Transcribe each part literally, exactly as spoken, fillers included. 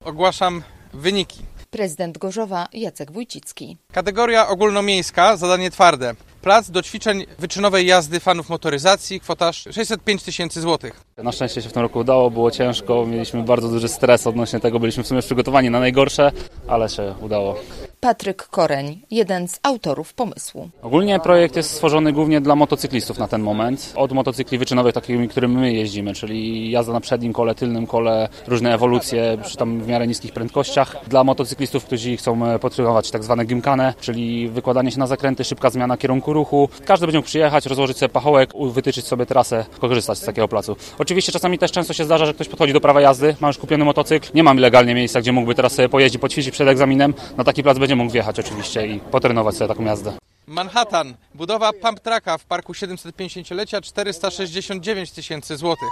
ogłaszam wyniki. Prezydent Gorzowa Jacek Wójcicki. Kategoria ogólnomiejska, zadanie twarde. Plac do ćwiczeń wyczynowej jazdy fanów motoryzacji, kwota sześćset pięć tysięcy złotych. Na szczęście się w tym roku udało, było ciężko, mieliśmy bardzo duży stres odnośnie tego, byliśmy w sumie przygotowani na najgorsze, ale się udało. Patryk Koreń, jeden z autorów pomysłu. Ogólnie projekt jest stworzony głównie dla motocyklistów na ten moment. Od motocykli wyczynowych, takimi, którymi my jeździmy, czyli jazda na przednim kole, tylnym kole, różne ewolucje przy tam w miarę niskich prędkościach. Dla motocyklistów, którzy chcą podtrzymywać tak zwane gymkane, czyli wykładanie się na zakręty, szybka zmiana kierunku ruchu. Każdy będzie mógł przyjechać, rozłożyć sobie pachołek, wytyczyć sobie trasę, korzystać z takiego placu. Oczywiście czasami też często się zdarza, że ktoś podchodzi do prawa jazdy, ma już kupiony motocykl, nie mam legalnie miejsca, gdzie mógłby teraz sobie pojeździć, poćwiczyć przed egzaminem. Na taki plac będzie mógł wjechać oczywiście i potrenować sobie taką jazdę. Manhattan. Budowa pump tracka w parku siedemset pięćdziesięciolecia, czterysta sześćdziesiąt dziewięć tysięcy złotych.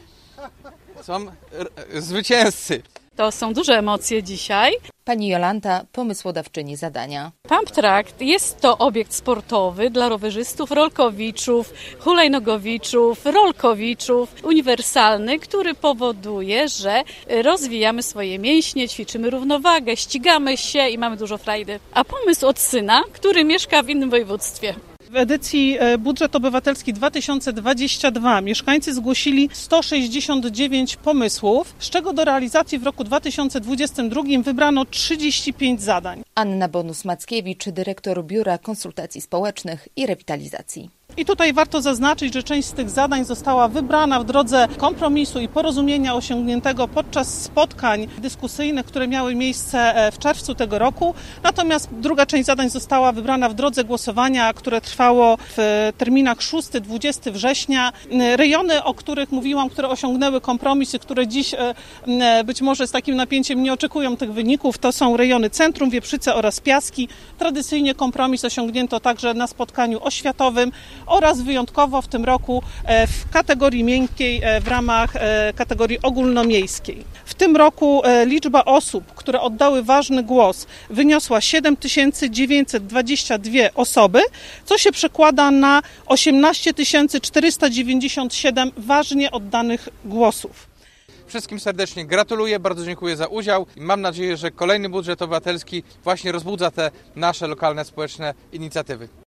Są r- zwycięzcy. To są duże emocje dzisiaj. Pani Jolanta, pomysłodawczyni zadania. Pump Track jest to obiekt sportowy dla rowerzystów, rolkowiczów, hulajnogowiczów, rolkowiczów, uniwersalny, który powoduje, że rozwijamy swoje mięśnie, ćwiczymy równowagę, ścigamy się i mamy dużo frajdy. A pomysł od syna, który mieszka w innym województwie. W edycji Budżet Obywatelski dwa tysiące dwudziesty drugi mieszkańcy zgłosili sto sześćdziesiąt dziewięć pomysłów, z czego do realizacji w roku dwa tysiące dwudziestym drugim wybrano trzydzieści pięć zadań. Anna Bonus-Mackiewicz, dyrektor Biura Konsultacji Społecznych i Rewitalizacji. I tutaj warto zaznaczyć, że część z tych zadań została wybrana w drodze kompromisu i porozumienia osiągniętego podczas spotkań dyskusyjnych, które miały miejsce w czerwcu tego roku. Natomiast druga część zadań została wybrana w drodze głosowania, które trwało w terminach szóstego do dwudziestego września. Rejony, o których mówiłam, które osiągnęły kompromis i które dziś być może z takim napięciem nie oczekują tych wyników, to są rejony Centrum, Wieprzyce oraz Piaski. Tradycyjnie kompromis osiągnięto także na spotkaniu oświatowym oraz wyjątkowo w tym roku w kategorii miękkiej w ramach kategorii ogólnomiejskiej. W tym roku liczba osób, które oddały ważny głos, wyniosła siedem tysięcy dziewięćset dwadzieścia dwie osoby, co się przekłada na osiemnaście tysięcy czterysta dziewięćdziesiąt siedem ważnie oddanych głosów. Wszystkim serdecznie gratuluję, bardzo dziękuję za udział i mam nadzieję, że kolejny budżet obywatelski właśnie rozbudza te nasze lokalne społeczne inicjatywy.